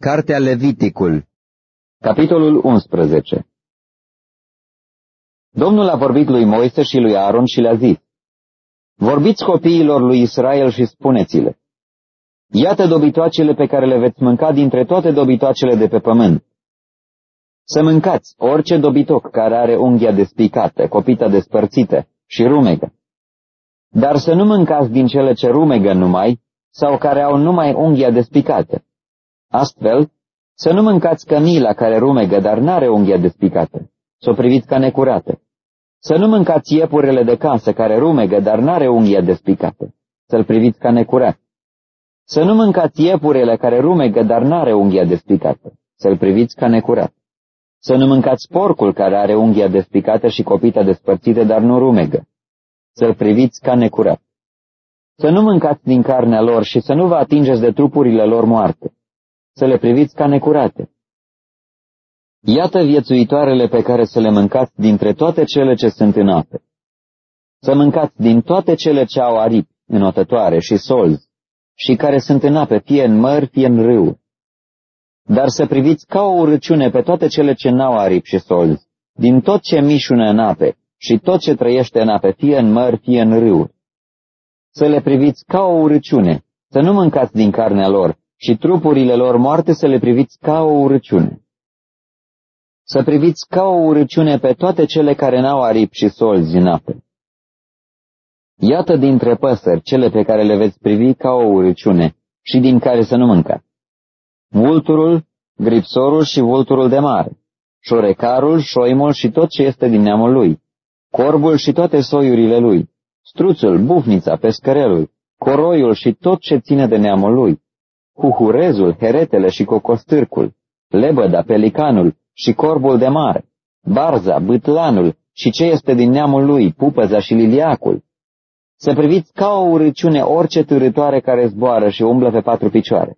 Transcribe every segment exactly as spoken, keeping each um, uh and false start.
Cartea Leviticul, capitolul unsprezece. Domnul a vorbit lui Moise și lui Aaron și le-a zis: Vorbiți copiilor lui Israel și spuneți-le: Iată dobitoacele pe care le veți mânca dintre toate dobitoacele de pe pământ. Să mâncați orice dobitoc care are unghia despicată, copita despărțită și rumegă. Dar să nu mâncați din cele ce rumegă numai, sau care au numai unghia despicată. Astfel, să nu mâncați cămila care rumegă, dar n-are unghia despicată, să o priviți ca necurată. Să nu mâncați iepurele de casă care rumegă, dar n-are unghia despicată, să-l priviți ca necurat. Să nu mâncați iepurele care rumegă, dar n-are unghia despicată, să-l priviți ca necurat. Să nu mâncați porcul care are unghia despicată și copita despărțită, dar nu rumegă, să-l priviți ca necurat. Să nu mâncați din carnea lor și să nu vă atingeți de trupurile lor moarte, să le priviți ca necurate. Iată viețuitoarele pe care să le mâncați dintre toate cele ce sunt în ape. Să mâncați din toate cele ce au aripi, înotătoare și solzi, și care sunt în ape, fie în mări, fie în râu. Dar să priviți ca o urăciune pe toate cele ce n-au aripi și solzi, din tot ce mișună în ape și tot ce trăiește în ape, fie în mări, fie în râu. Să le priviți ca o urăciune, să nu mâncați din carnea lor, și trupurile lor moarte să le priviți ca o urăciune. Să priviți ca o urăciune pe toate cele care n-au aripi și solzi în ape. Iată dintre păsări cele pe care le veți privi ca o urăciune și din care să nu mâncați: vulturul, gripsorul și vulturul de mare, șorecarul, șoimul și tot ce este din neamul lui, corbul și toate soiurile lui, struțul, bufnița, pescărelul, coroiul și tot ce ține de neamul lui, huhurezul, heretele și cocostârcul, lebăda, pelicanul și corbul de mare, barza, bâtlanul și ce este din neamul lui, pupăza și liliacul. Să priviți ca o urăciune orice târâtoare care zboară și umblă pe patru picioare.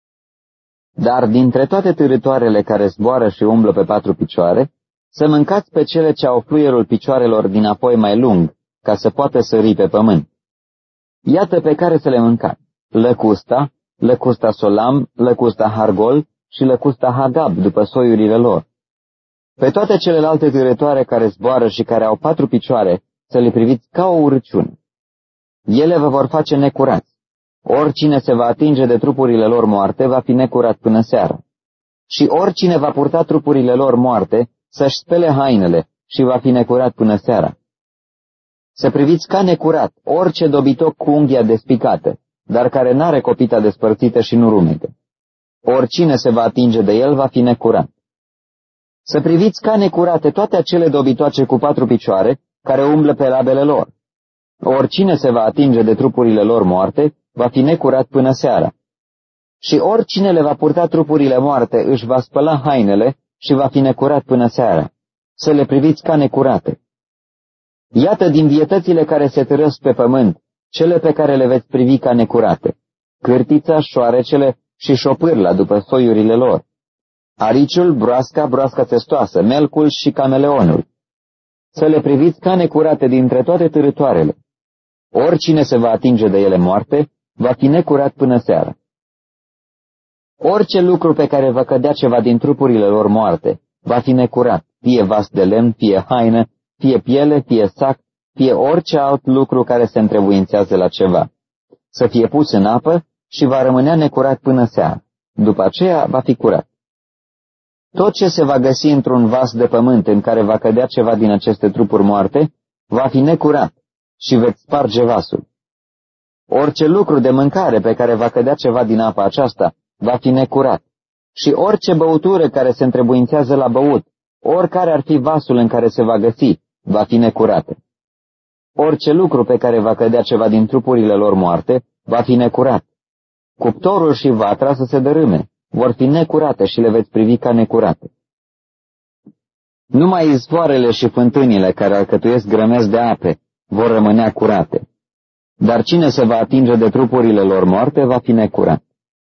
Dar dintre toate târâtoarele care zboară și umblă pe patru picioare, să mâncați pe cele ce au fluierul picioarelor dinapoi mai lung, ca să poată sări pe pământ. Iată pe care să le mâncați: lăcusta, lăcusta solam, lăcusta hargol și lăcusta hagab, după soiurile lor. Pe toate celelalte târătoare care zboară și care au patru picioare, să le priviți ca o urăciune. Ele vă vor face necurați. Oricine se va atinge de trupurile lor moarte va fi necurat până seara. Și oricine va purta trupurile lor moarte să-și spele hainele și va fi necurat până seara. Să priviți ca necurat orice dobitoc cu unghia despicată, dar care n-are copita despărțită și nu rumegă. Oricine se va atinge de el va fi necurat. Să priviți ca necurate toate acele dobitoace cu patru picioare care umblă pe labele lor. Oricine se va atinge de trupurile lor moarte va fi necurat până seara. Și oricine le va purta trupurile moarte își va spăla hainele și va fi necurat până seara. Să le priviți ca necurate. Iată din vietățile care se târăsc pe pământ cele pe care le veți privi ca necurate: cârtița, șoarecele și șopârla după soiurile lor, ariciul, broasca, broasca testoasă, melcul și cameleonul. Să le priviți ca necurate dintre toate târătoarele. Oricine se va atinge de ele moarte va fi necurat până seara. Orice lucru pe care va cădea ceva din trupurile lor moarte va fi necurat, fie vas de lemn, fie haină, fie piele, fie sac, fie orice alt lucru care se întrebuințează la ceva. Să fie pus în apă și va rămânea necurat până seara. După aceea va fi curat. Tot ce se va găsi într-un vas de pământ în care va cădea ceva din aceste trupuri moarte va fi necurat și veți sparge vasul. Orice lucru de mâncare pe care va cădea ceva din apa aceasta va fi necurat și orice băutură care se întrebuințează la băut, oricare ar fi vasul în care se va găsi, va fi necurată. Orice lucru pe care va cădea ceva din trupurile lor moarte va fi necurat. Cuptorul și vatra să se dărâme, vor fi necurate și le veți privi ca necurate. Numai izvoarele și fântânile care alcătuiesc grămezi de ape vor rămânea curate, dar cine se va atinge de trupurile lor moarte va fi necurat.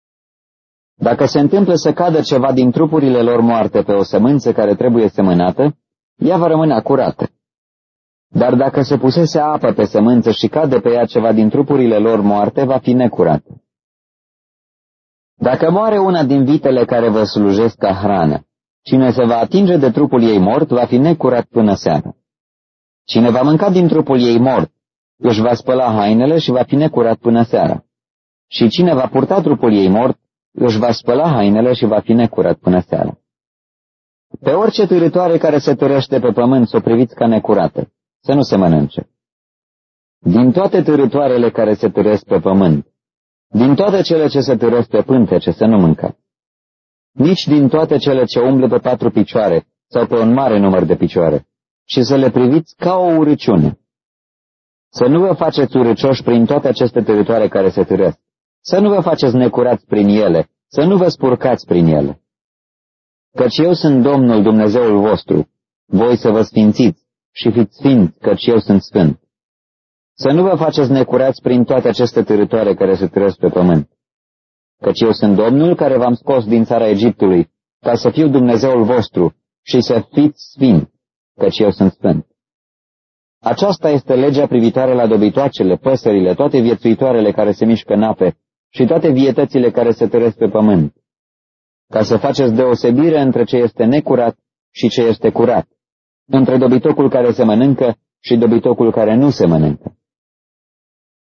Dacă se întâmplă să cadă ceva din trupurile lor moarte pe o sămânță care trebuie semănată, ea va rămâne curată. Dar dacă se pusese apă pe sămânță și cade pe ea ceva din trupurile lor moarte, va fi necurată. Dacă moare una din vitele care vă slujesc ca hrană, cine se va atinge de trupul ei mort va fi necurat până seara. Cine va mânca din trupul ei mort, își va spăla hainele și va fi necurat până seara. Și cine va purta trupul ei mort, își va spăla hainele și va fi necurat până seara. Pe orice târătoare care se târăște pe pământ, s-o priviți ca necurată, să nu se mănânce. Din toate târătoarele care se târăsc pe pământ, din toate cele ce se târăsc pe pântece, să nu mâncați. Nici din toate cele ce umblă pe patru picioare sau pe un mare număr de picioare, și să le priviți ca o urăciune. Să nu vă faceți urăcioși prin toate aceste târătoare care se târăsc, să nu vă faceți necurați prin ele, să nu vă spurcați prin ele. Căci eu sunt Domnul Dumnezeul vostru, voi să vă sfințiți și fiți sfinți, căci eu sunt sfânt. Să nu vă faceți necurați prin toate aceste târătoare care se târăsc pe pământ. Căci eu sunt Domnul care v-am scos din țara Egiptului, ca să fiu Dumnezeul vostru și să fiți sfinți, căci eu sunt sfânt. Aceasta este legea privitoare la dobitoacele, păsările, toate viețuitoarele care se mișcă în ape și toate vietățile care se târăsc pe pământ, ca să faceți deosebire între ce este necurat și ce este curat, între dobitocul care se mănâncă și dobitocul care nu se mănâncă.